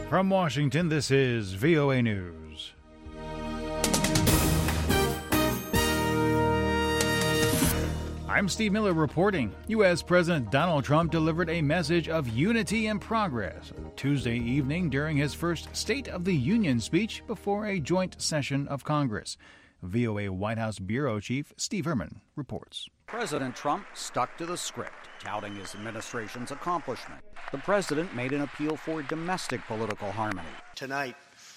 From Washington, this is VOA News. I'm Steve Miller reporting. U.S. President Donald Trump delivered a message of unity and progress Tuesday evening during his first State of the Union speech before a joint session of Congress. VOA White House Bureau Chief Steve Herman reports. President Trump stuck to the script, touting his administration's accomplishment. The president made an appeal for domestic political harmony. Tonight,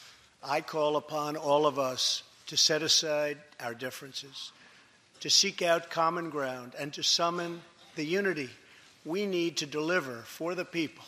I call upon all of us to set aside our differences, to seek out common ground, and to summon the unity we need to deliver for the people.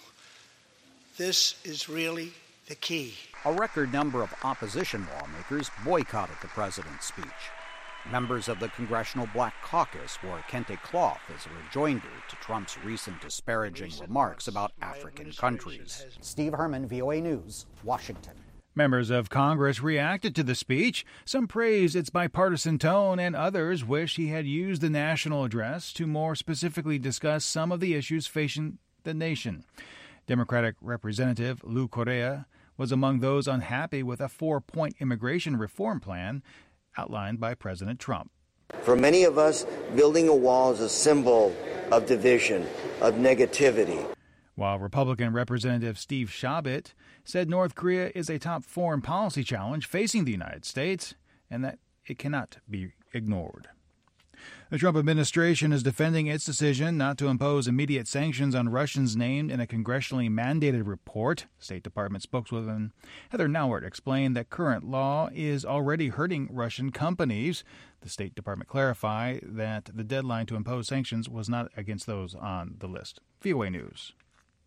This is really the key. A record number of opposition lawmakers boycotted the president's speech. Members of the Congressional Black Caucus wore kente cloth as a rejoinder to Trump's recent disparaging remarks about African countries. Steve Herman, VOA News, Washington. Members of Congress reacted to the speech. Some praised its bipartisan tone, and others wish he had used the national address to more specifically discuss some of the issues facing the nation. Democratic Representative Lou Correa was among those unhappy with a 4-point immigration reform plan outlined by President Trump. For many of us, building a wall is a symbol of division, of negativity. While Republican Representative Steve Chabot said North Korea is a top foreign policy challenge facing the United States and that it cannot be ignored. The Trump administration is defending its decision not to impose immediate sanctions on Russians named in a congressionally mandated report. State Department spokeswoman Heather Nauert explained that current law is already hurting Russian companies. The State Department clarified that the deadline to impose sanctions was not against those on the list. VOA News.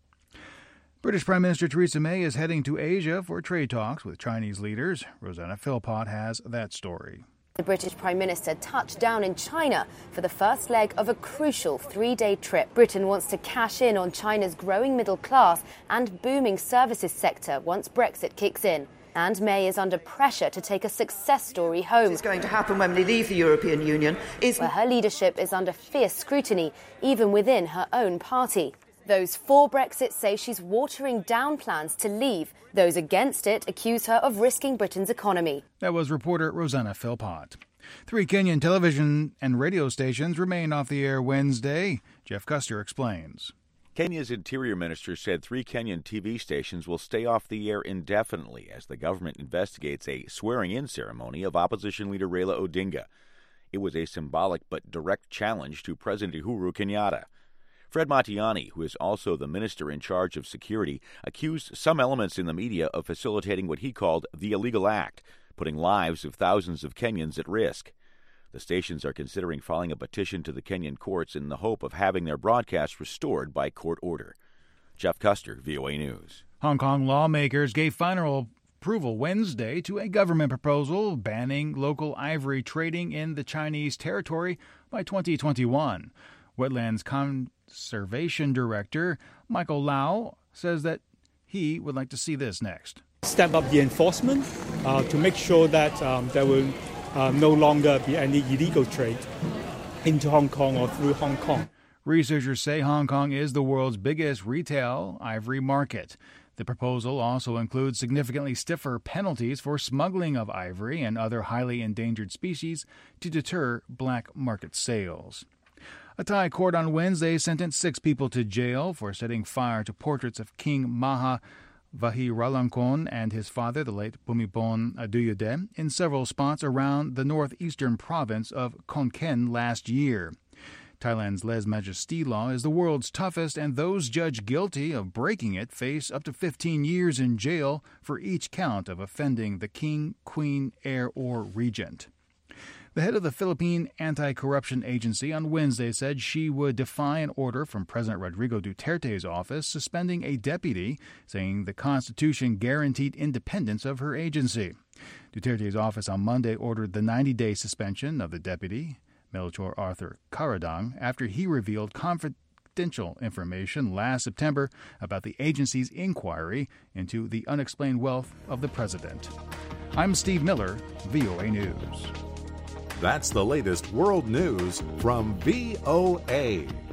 British Prime Minister Theresa May is heading to Asia for trade talks with Chinese leaders. Rosanna Philpott has that story. The British Prime Minister touched down in China for the first leg of a crucial 3-day trip. Britain wants to cash in on China's growing middle class and booming services sector once Brexit kicks in. And May is under pressure to take a success story home. What's going to happen when we leave the European Union is where her leadership is under fierce scrutiny, even within her own party. Those for Brexit say she's watering down plans to leave. Those against it accuse her of risking Britain's economy. That was reporter Rosanna Philpott. 3 Kenyan television and radio stations remained off the air Wednesday. Jeff Custer explains. Kenya's Interior Minister said 3 Kenyan TV stations will stay off the air indefinitely as the government investigates a swearing-in ceremony of opposition leader Raila Odinga. It was a symbolic but direct challenge to President Uhuru Kenyatta. Fred Matiang'i, who is also the minister in charge of security, accused some elements in the media of facilitating what he called the illegal act, putting lives of thousands of Kenyans at risk. The stations are considering filing a petition to the Kenyan courts in the hope of having their broadcasts restored by court order. Jeff Custer, VOA News. Hong Kong lawmakers gave final approval Wednesday to a government proposal banning local ivory trading in the Chinese territory by 2021. Wetlands Conservation Director Michael Lau says that he would like to see this next. Step up the enforcement to make sure that there will no longer be any illegal trade into Hong Kong or through Hong Kong. Researchers say Hong Kong is the world's biggest retail ivory market. The proposal also includes significantly stiffer penalties for smuggling of ivory and other highly endangered species to deter black market sales. A Thai court on Wednesday sentenced 6 people to jail for setting fire to portraits of King Maha Vajiralongkorn and his father, the late Bhumibol Adulyadej, in several spots around the northeastern province of Khon Kaen last year. Thailand's lèse-majesté law is the world's toughest, and those judged guilty of breaking it face up to 15 years in jail for each count of offending the king, queen, heir, or regent. The head of the Philippine Anti-Corruption Agency on Wednesday said she would defy an order from President Rodrigo Duterte's office suspending a deputy, saying the Constitution guaranteed independence of her agency. Duterte's office on Monday ordered the 90-day suspension of the deputy, Melchor Arthur Caradong, after he revealed confidential information last September about the agency's inquiry into the unexplained wealth of the president. I'm Steve Miller, VOA News. That's the latest world news from VOA.